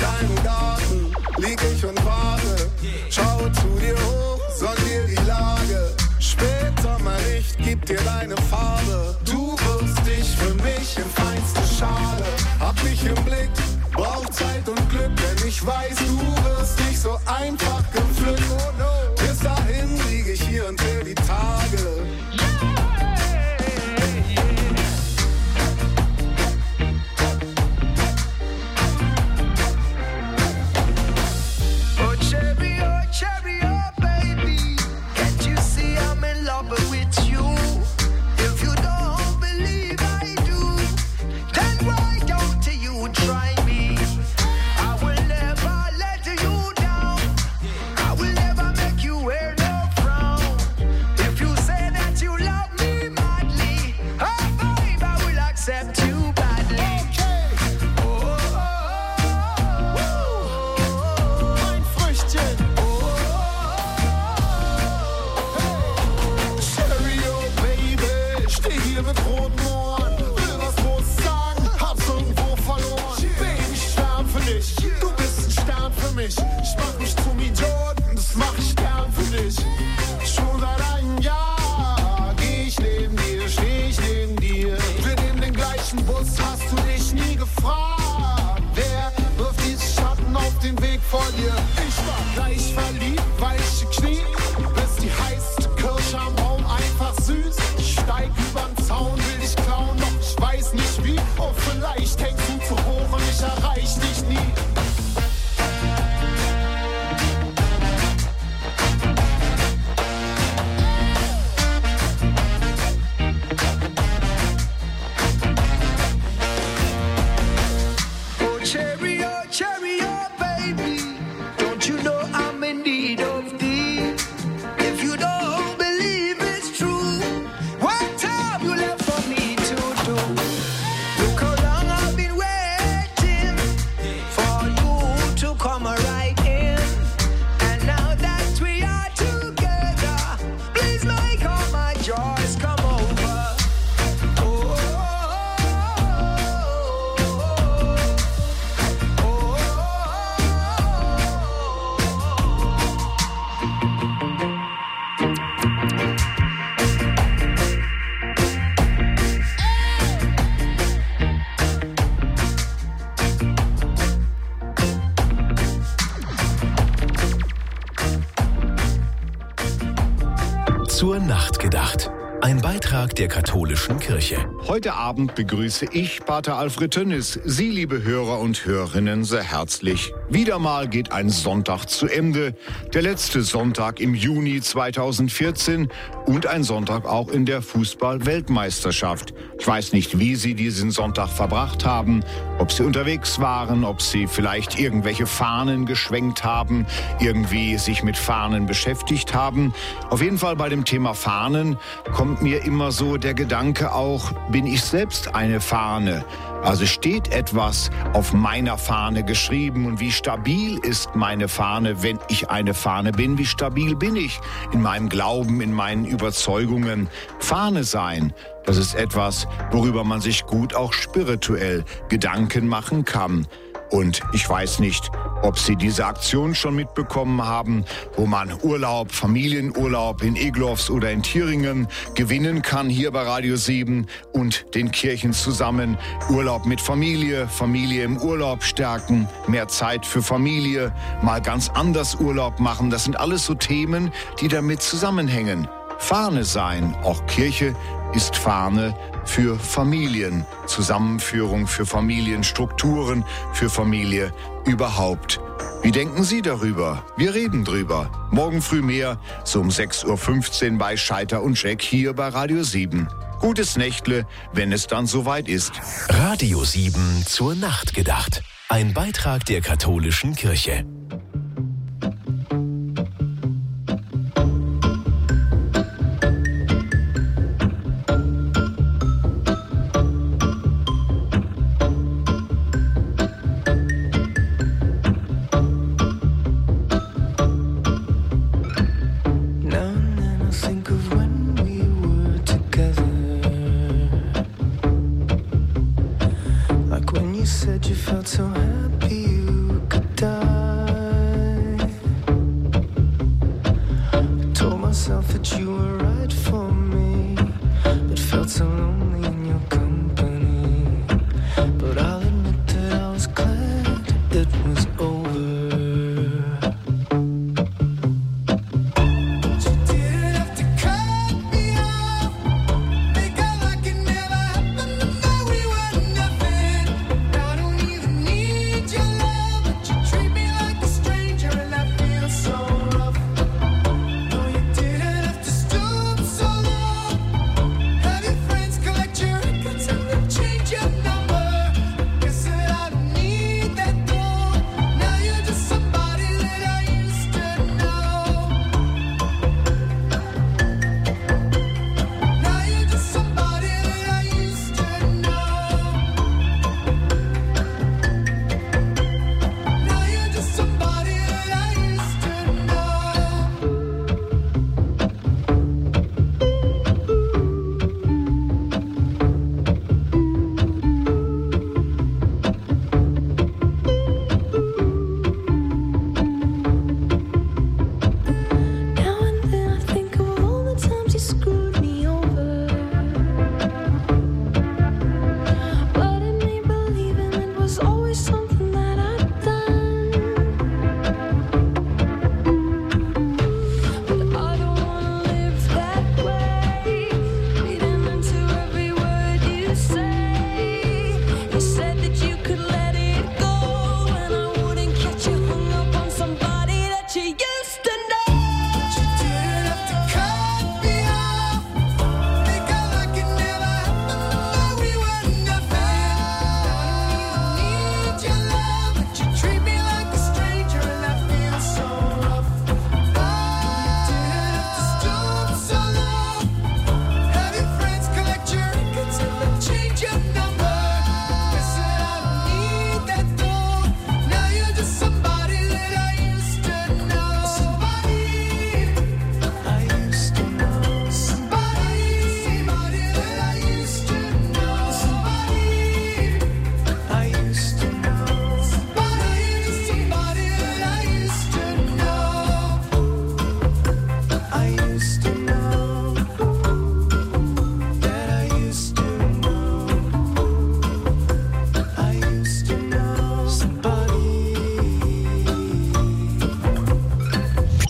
deinem Garten lieg ich und warte. Schau zu dir hoch, sondier die Lage. Spätsommerlicht gibt dir deine Farbe. Du wirst dich für mich in feinste Schale. Hab mich im Blick, brauch Zeit und Glück, denn ich weiß, du wirst nicht so einfach gepflückt. Bis dahin lieg ich hier und zähl die Tage. Zur Nacht gedacht. Ein Beitrag der katholischen Kirche. Heute Abend begrüße ich Pater Alfred Tönnis, Sie, liebe Hörer und Hörerinnen, sehr herzlich. Wieder mal geht ein Sonntag zu Ende. Der letzte Sonntag im Juni 2014 und ein Sonntag auch in der Fußball-Weltmeisterschaft. Ich weiß nicht, wie Sie diesen Sonntag verbracht haben, ob Sie unterwegs waren, ob Sie vielleicht irgendwelche Fahnen geschwenkt haben, irgendwie sich mit Fahnen beschäftigt haben. Auf jeden Fall bei dem Thema Fahnen kommt mir immer so der Gedanke auch, bin ich selbst eine Fahne? Also steht etwas auf meiner Fahne geschrieben und wie stabil ist meine Fahne, wenn ich eine Fahne bin? Wie stabil bin ich in meinem Glauben, in meinen Überzeugungen? Fahne sein, das ist etwas, worüber man sich gut auch spirituell Gedanken machen kann. Und ich weiß nicht, ob Sie diese Aktion schon mitbekommen haben, wo man Urlaub, Familienurlaub in Egloffs oder in Thüringen gewinnen kann, hier bei Radio 7 und den Kirchen zusammen. Urlaub mit Familie, Familie im Urlaub stärken, mehr Zeit für Familie, mal ganz anders Urlaub machen. Das sind alles so Themen, die damit zusammenhängen. Fahne sein, auch Kirche ist Fahne für Familien, Zusammenführung für Familienstrukturen, für Familie überhaupt. Wie denken Sie darüber? Wir reden drüber. Morgen früh mehr, so um 6.15 Uhr bei Scheiter und Jack hier bei Radio 7. Gutes Nächtle, wenn es dann soweit ist. Radio 7 zur Nacht gedacht. Ein Beitrag der katholischen Kirche.